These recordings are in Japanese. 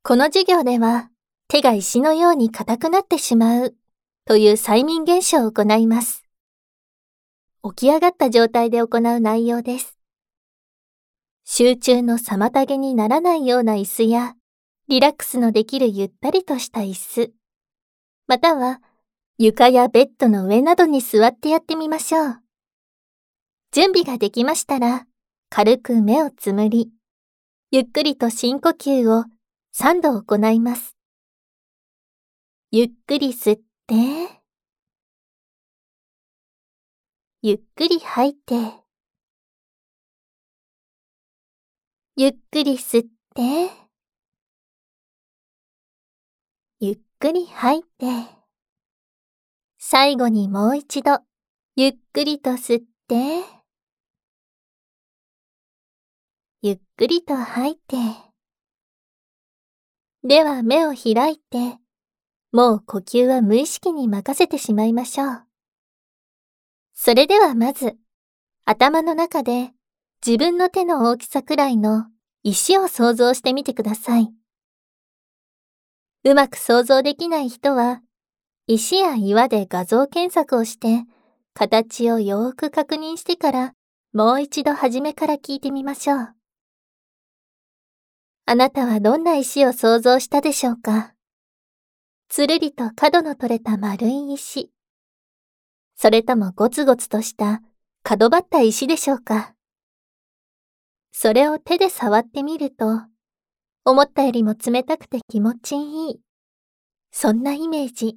この授業では、手が石のように硬くなってしまうという催眠現象を行います。起き上がった状態で行う内容です。集中の妨げにならないような椅子や、リラックスのできるゆったりとした椅子、または床やベッドの上などに座ってやってみましょう。準備ができましたら、軽く目をつむり、ゆっくりと深呼吸を3度行います。ゆっくり吸って、ゆっくり吐いて、ゆっくり吸って、ゆっくり吐いて、最後にもう一度、ゆっくりと吸って、ゆっくりと吐いて。では目を開いて、もう呼吸は無意識に任せてしまいましょう。それではまず、頭の中で自分の手の大きさくらいの石を想像してみてください。うまく想像できない人は、石や岩で画像検索をして、形をよーく確認してから、もう一度初めから聞いてみましょう。あなたはどんな石を想像したでしょうか？つるりと角の取れた丸い石。それともゴツゴツとした角張った石でしょうか？それを手で触ってみると、思ったよりも冷たくて気持ちいい。そんなイメージ。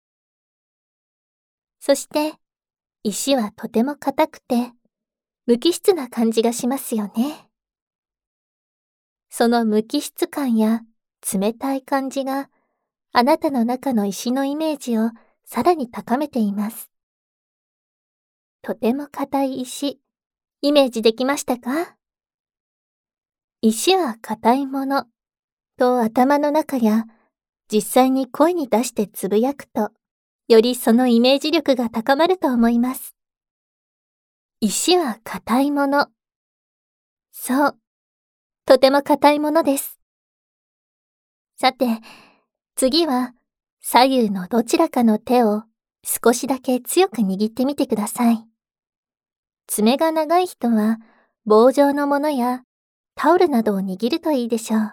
そして、石はとても硬くて、無機質な感じがしますよね。その無機質感や冷たい感じが、あなたの中の石のイメージをさらに高めています。とても硬い石、イメージできましたか？石は硬いものと頭の中や実際に声に出してつぶやくと、よりそのイメージ力が高まると思います。石は硬いもの。そう、とても硬いものです。さて、次は左右のどちらかの手を少しだけ強く握ってみてください。爪が長い人は棒状のものやタオルなどを握るといいでしょう。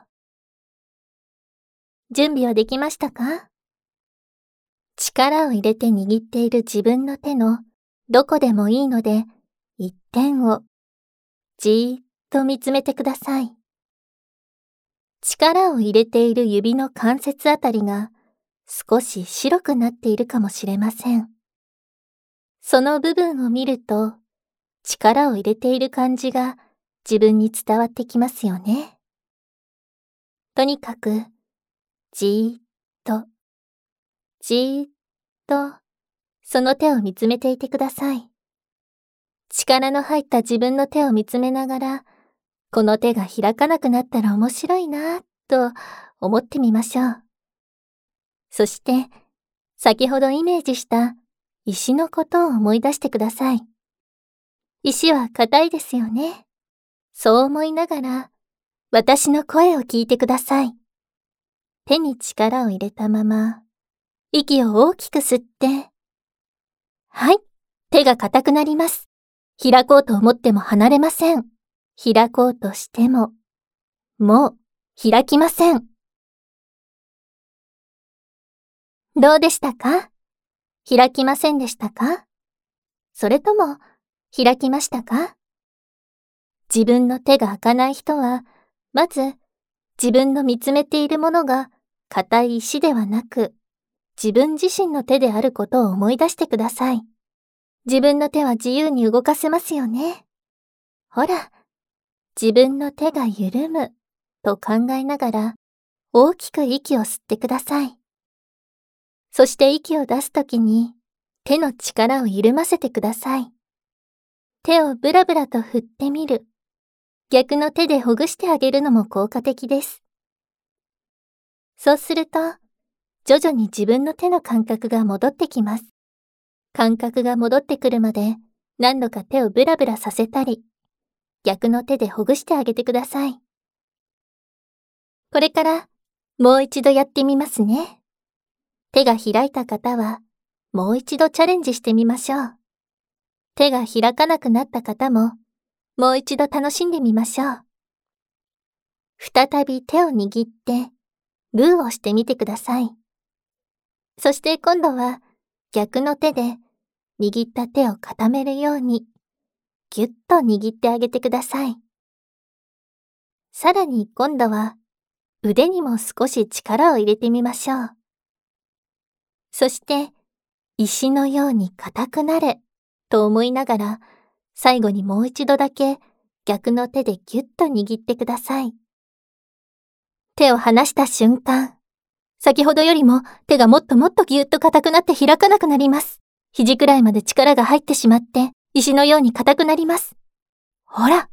準備はできましたか？力を入れて握っている自分の手のどこでもいいので、一点をじーっと見つめてください。力を入れている指の関節あたりが少し白くなっているかもしれません。その部分を見ると、力を入れている感じが自分に伝わってきますよね。とにかく、じーっと、じーっと、その手を見つめていてください。力の入った自分の手を見つめながら、この手が開かなくなったら面白いなぁと思ってみましょう。そして、先ほどイメージした石のことを思い出してください。石は硬いですよね。そう思いながら、私の声を聞いてください。手に力を入れたまま、息を大きく吸って、はい、手が硬くなります。開こうと思っても離れません。開こうとしても、もう開きません。どうでしたか？開きませんでしたか？それとも開きましたか？自分の手が開かない人は、まず自分の見つめているものが硬い石ではなく、自分自身の手であることを思い出してください。自分の手は自由に動かせますよね。ほら、自分の手が緩むと考えながら、大きく息を吸ってください。そして息を出すときに、手の力を緩ませてください。手をブラブラと振ってみる。逆の手でほぐしてあげるのも効果的です。そうすると、徐々に自分の手の感覚が戻ってきます。感覚が戻ってくるまで何度か手をブラブラさせたり、逆の手でほぐしてあげてください。これからもう一度やってみますね。手が開いた方は、もう一度チャレンジしてみましょう。手が開かなくなった方も、もう一度楽しんでみましょう。再び手を握って、グーをしてみてください。そして今度は、逆の手で、握った手を固めるように、ぎゅっと握ってあげてください。さらに今度は、腕にも少し力を入れてみましょう。そして、石のように硬くなれ、と思いながら、最後にもう一度だけ逆の手でぎゅっと握ってください。手を離した瞬間、先ほどよりも手がもっともっとぎゅっと硬くなって開かなくなります。肘くらいまで力が入ってしまって、石のように硬くなります。ほら。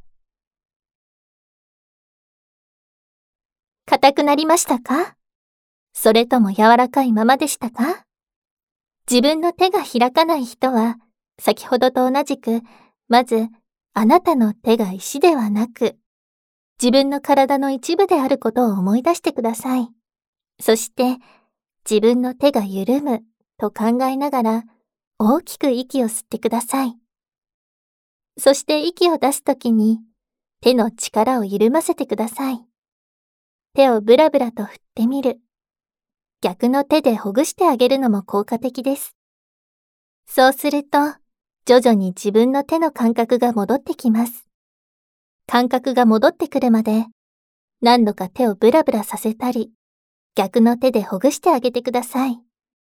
硬くなりましたか？それとも柔らかいままでしたか？自分の手が開かない人は、先ほどと同じく、まず、あなたの手が石ではなく、自分の体の一部であることを思い出してください。そして、自分の手が緩むと考えながら、大きく息を吸ってください。そして息を出すときに、手の力を緩ませてください。手をブラブラと振ってみる。逆の手でほぐしてあげるのも効果的です。そうすると、徐々に自分の手の感覚が戻ってきます。感覚が戻ってくるまで、何度か手をブラブラさせたり、逆の手でほぐしてあげてください。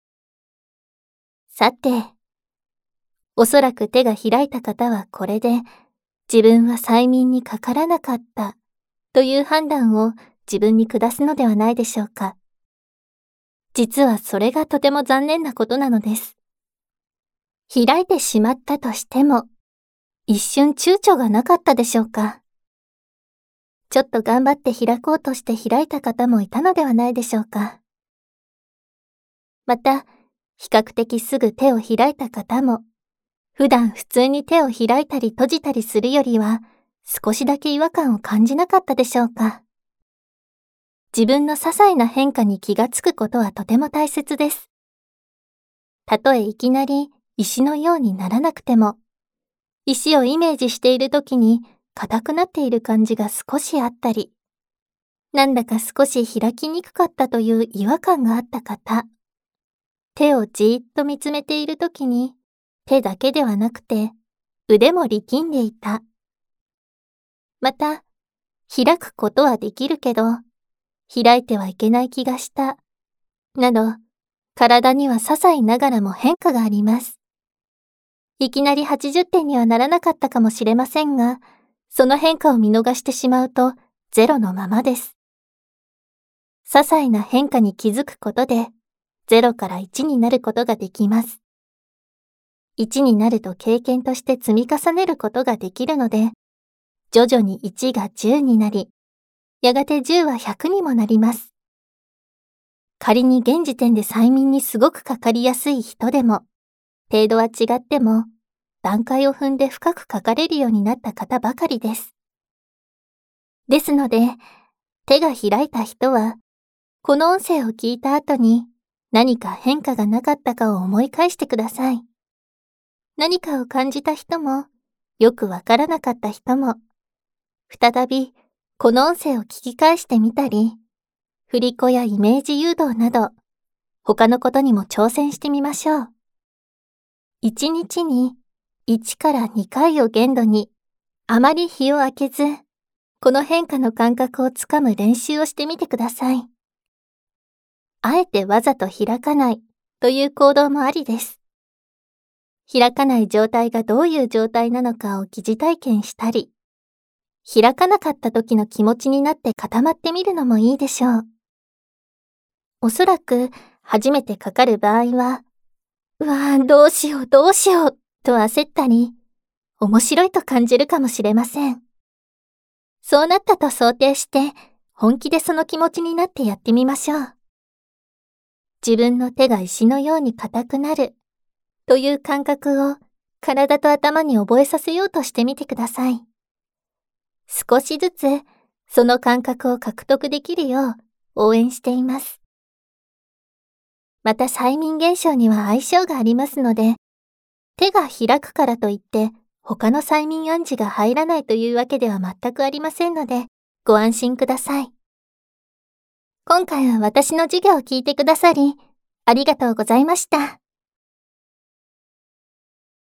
さて、おそらく手が開いた方はこれで、自分は催眠にかからなかったという判断を自分に下すのではないでしょうか。実はそれがとても残念なことなのです。開いてしまったとしても、一瞬躊躇がなかったでしょうか。ちょっと頑張って開こうとして開いた方もいたのではないでしょうか。また、比較的すぐ手を開いた方も、普段普通に手を開いたり閉じたりするよりは、少しだけ違和感を感じなかったでしょうか。自分の些細な変化に気がつくことはとても大切です。たとえいきなり石のようにならなくても、石をイメージしているときに硬くなっている感じが少しあったり、なんだか少し開きにくかったという違和感があった方、手をじーっと見つめているときに、手だけではなくて腕も力んでいた。また、開くことはできるけど、開いてはいけない気がした。など、体には些細ながらも変化があります。いきなり80点にはならなかったかもしれませんが、その変化を見逃してしまうとゼロのままです。些細な変化に気づくことで、0から1になることができます。1になると経験として積み重ねることができるので、徐々に1が10になり、やがて10は100にもなります。仮に現時点で催眠にすごくかかりやすい人でも、程度は違っても、段階を踏んで深く書かれるようになった方ばかりです。ですので、手が開いた人は、この音声を聞いた後に何か変化がなかったかを思い返してください。何かを感じた人も、よくわからなかった人も、再びこの音声を聞き返してみたり、振り子やイメージ誘導など、他のことにも挑戦してみましょう。1日に1から2回を限度に、あまり日を空けず、この変化の感覚をつかむ練習をしてみてください。あえてわざと開かないという行動もありです。開かない状態がどういう状態なのかを疑似体験したり、開かなかった時の気持ちになって固まってみるのもいいでしょう。おそらく初めてかかる場合は、どうしようどうしようと焦ったり、面白いと感じるかもしれません。そうなったと想定して、本気でその気持ちになってやってみましょう。自分の手が石のように硬くなるという感覚を体と頭に覚えさせようとしてみてください。少しずつその感覚を獲得できるよう応援しています。また催眠現象には相性がありますので、手が開くからといって他の催眠暗示が入らないというわけでは全くありませんので、ご安心ください。今回は私の授業を聞いてくださり、ありがとうございました。